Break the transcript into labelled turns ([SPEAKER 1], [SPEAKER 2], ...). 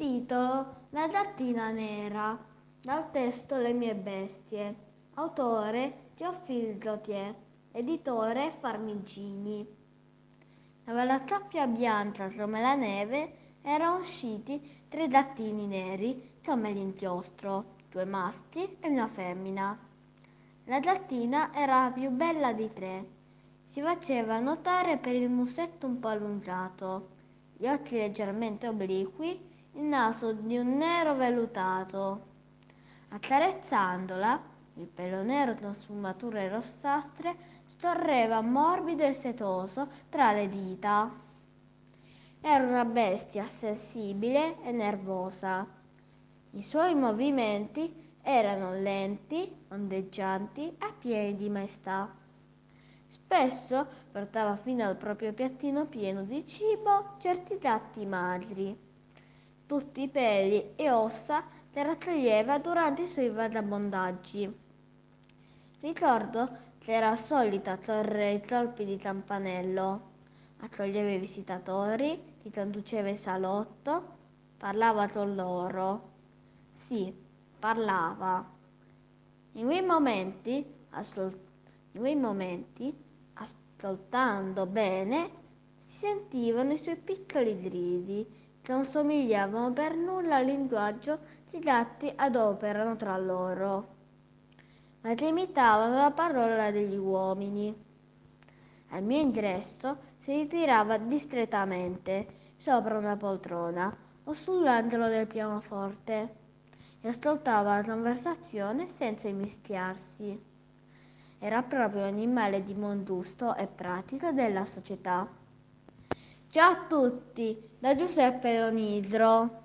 [SPEAKER 1] Titolo: La gattina nera. Dal testo Le mie bestie. Autore: Théophile Gautier. Editore: Farmigini. Dalla sabbia bianca come la neve erano usciti 3 gattini neri come l'inchiostro, 2 maschi e una femmina. La gattina era la più bella di 3. Si faceva notare per il musetto un po' allungato, gli occhi leggermente obliqui, il naso di un nero vellutato. Accarezzandola, il pelo nero con sfumature rossastre scorreva morbido e setoso tra le dita. Era una bestia sensibile e nervosa. I suoi movimenti erano lenti, ondeggianti e pieni di maestà. Spesso portava fino al proprio piattino pieno di cibo certi gatti magri. Tutti i peli e ossa le raccoglieva durante i suoi vagabondaggi. Ricordo che era solita correre i colpi di campanello, accoglieva i visitatori, li conduceva in salotto, parlava con loro. Sì, parlava. In quei momenti, ascoltando bene, si sentivano i suoi piccoli gridi, che non somigliavano per nulla al linguaggio che i gatti adoperano tra loro, ma che imitavano la parola degli uomini. Al mio ingresso si ritirava discretamente sopra una poltrona o sull'angolo del pianoforte e ascoltava la conversazione senza immischiarsi. Era proprio un animale di buon gusto e pratico della società. Ciao a tutti, da Giuseppe Lonidro.